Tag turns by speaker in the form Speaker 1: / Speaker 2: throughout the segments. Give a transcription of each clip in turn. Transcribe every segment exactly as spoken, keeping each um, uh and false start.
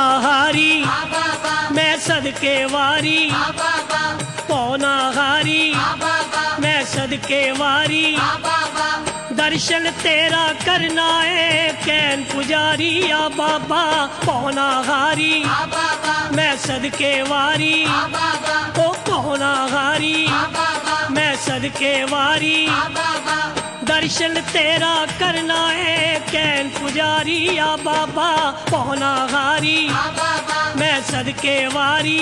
Speaker 1: पौना हारी मैं सदके वारी पौना हारी मैं सदके वारी दर्शन तेरा करना है कैन पुजारी आ बाबा पौना हारी मैं सदके वारी ओ पौना हारी मैं सदके वारी दर्शन तेरा करना है कैन पुजारी आ बाबा पौना हारी मैं सदके वारी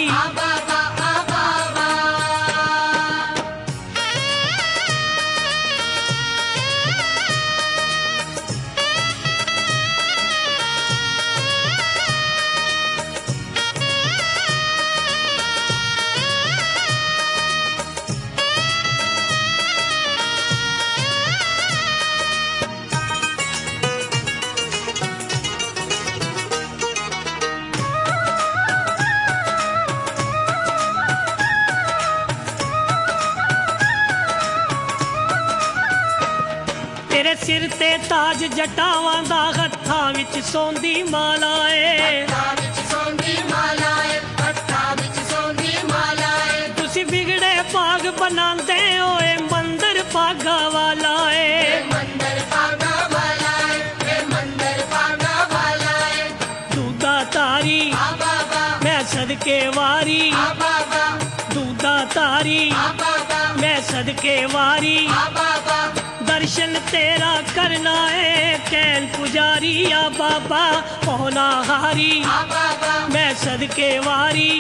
Speaker 1: तेरे सिर ते ताज जटावां दा हत्थां विच सोंदी माला ए तुसी बिगड़े भाग बनांदे होए मंदिर भागा वाला ए दूधा तारी मैं सदके वारी दूधा तारी मैं सदके वारी दर्शन तेरा करना है कैन पुजारी आ बाबा पौना हारी मैं सदके वारी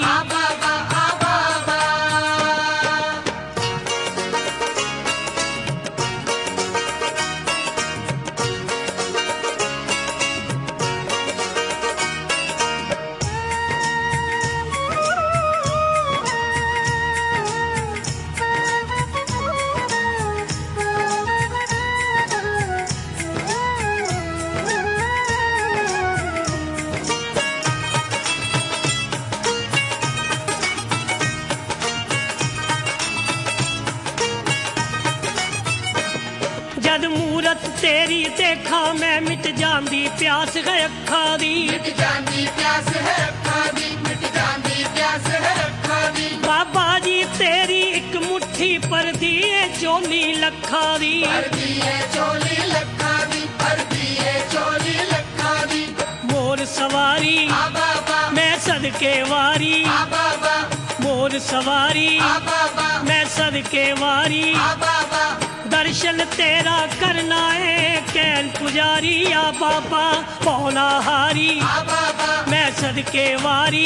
Speaker 1: जद मूरत तेरी देखा मैं मिट जांदी प्यास है अखा दी बाबा जी तेरी एक मुट्ठी पर दिए चोली लखा दी मोर सवारी मैं सदके वारी मोर सवारी मैं सदके वारी दर्शन तेरा करना है कैन पुजारी आ बाबा पौना हारी मैं सदके वारी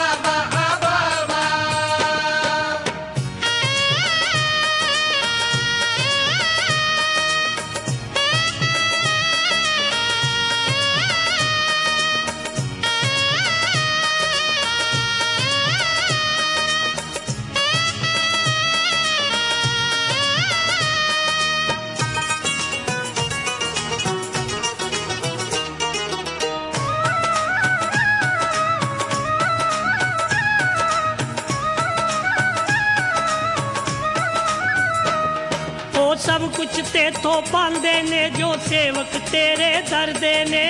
Speaker 1: सब कुछ तेथों पांदे ने जो सेवक तेरे दरदे ने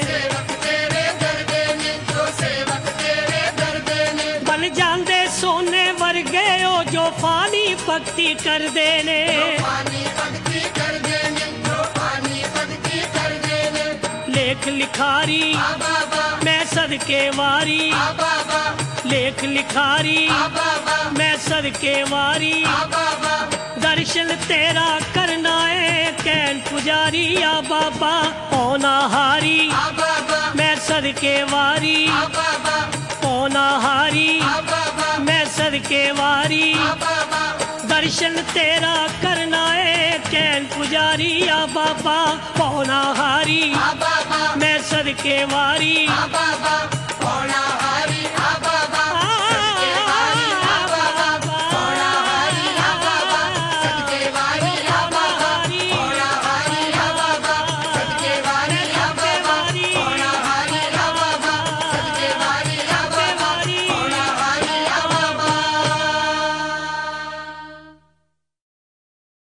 Speaker 1: बन जांदे सोने वर्गे ओ जो फानी भक्ति कर देने लेख लिखारी मैं सदके वारी लेख लिखारी मैं सदके वारी दर्शन तेरा करना है कैन पुजारी आ बाबा पौना हारी मैं सदके वारी पौना हारी मैं सदके वारी दर्शन तेरा करना है कैन पुजारी आ बाबा पौना हारी मैं सदके वारी